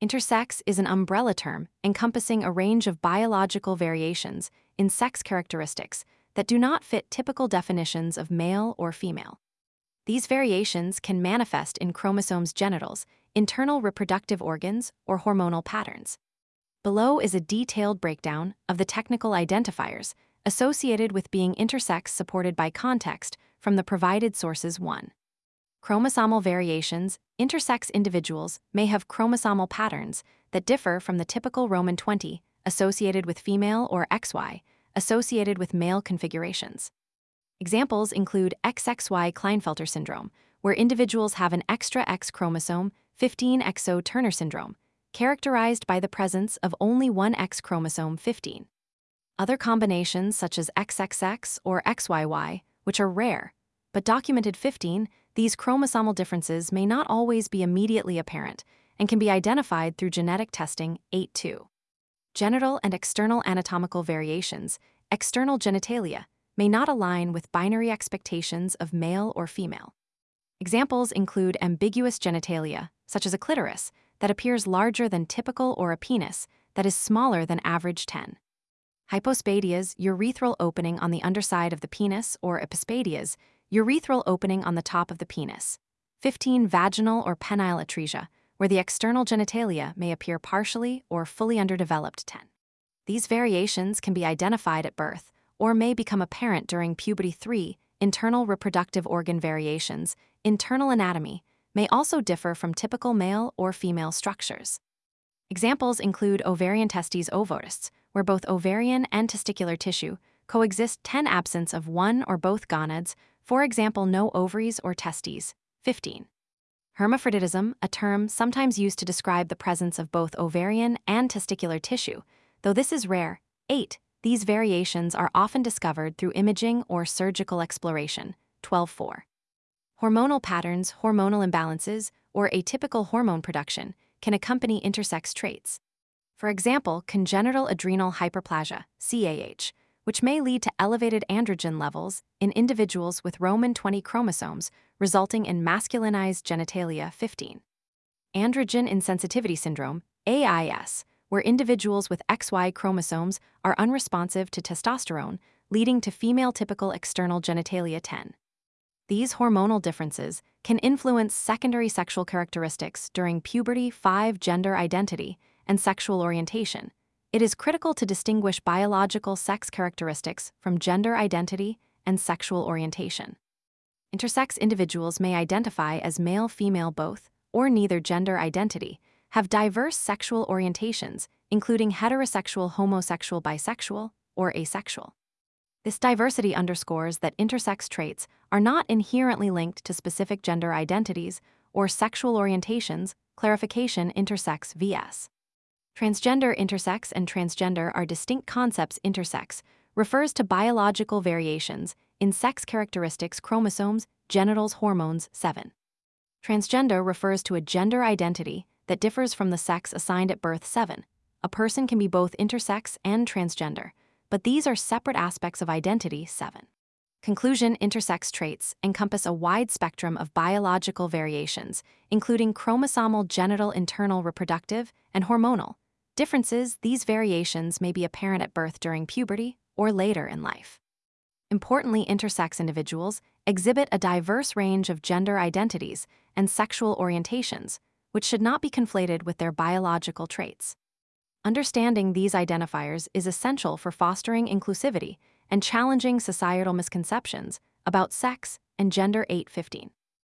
Intersex is an umbrella term encompassing a range of biological variations in sex characteristics that do not fit typical definitions of male or female. These variations can manifest in chromosomes' genitals, internal reproductive organs, or hormonal patterns. Below is a detailed breakdown of the technical identifiers associated with being intersex supported by context from the provided sources. 1. Chromosomal variations. Intersex individuals may have chromosomal patterns that differ from the typical Roman 20 associated with female or XY associated with male configurations. Examples include XXY Klinefelter syndrome, where individuals have an extra X chromosome, 15XO Turner syndrome, characterized by the presence of only one X chromosome, 15. Other combinations such as XXX or XYY, which are rare, but documented 15, these chromosomal differences may not always be immediately apparent and can be identified through genetic testing. 8.2. Genital and external anatomical variations. External genitalia may not align with binary expectations of male or female. Examples include ambiguous genitalia, such as a clitoris, that appears larger than typical or a penis that is smaller than average 10. Hypospadias, urethral opening on the underside of the penis, or epispadias, urethral opening on the top of the penis. 15. Vaginal or penile atresia, where the external genitalia may appear partially or fully underdeveloped. 10. These variations can be identified at birth or may become apparent during puberty. 3. Internal reproductive organ variations. Internal anatomy may also differ from typical male or female structures. Examples include ovarian testes ovoids, where both ovarian and testicular tissue coexist. 10. Absence of one or both gonads, for example, no ovaries or testes. 15. Hermaphroditism, a term sometimes used to describe the presence of both ovarian and testicular tissue, though this is rare. 8. These variations are often discovered through imaging or surgical exploration. 12.4. Hormonal patterns, hormonal imbalances, or atypical hormone production can accompany intersex traits. For example, congenital adrenal hyperplasia, CAH, which may lead to elevated androgen levels in individuals with Roman 20 chromosomes, resulting in masculinized genitalia. 15. Androgen insensitivity syndrome, AIS, where individuals with XY chromosomes are unresponsive to testosterone, leading to female-typical external genitalia. 10. These hormonal differences can influence secondary sexual characteristics during puberty. 5. Gender identity and sexual orientation. It is critical to distinguish biological sex characteristics from gender identity and sexual orientation. Intersex individuals may identify as male, female, both, or neither gender identity, have diverse sexual orientations, including heterosexual, homosexual, bisexual, or asexual. This diversity underscores that intersex traits are not inherently linked to specific gender identities or sexual orientations. Clarification. Intersex vs. Transgender. Intersex and transgender are distinct concepts. Intersex refers to biological variations in sex characteristics, chromosomes, genitals, hormones. 7. Transgender refers to a gender identity that differs from the sex assigned at birth. 7. A person can be both intersex and transgender, but these are separate aspects of identity. 7. Conclusion. Intersex traits encompass a wide spectrum of biological variations, including chromosomal, genital, internal, reproductive, and hormonal differences. These variations may be apparent at birth, during puberty, or later in life. Importantly, intersex individuals exhibit a diverse range of gender identities and sexual orientations, which should not be conflated with their biological traits. Understanding these identifiers is essential for fostering inclusivity and challenging societal misconceptions about sex and gender. 8.15.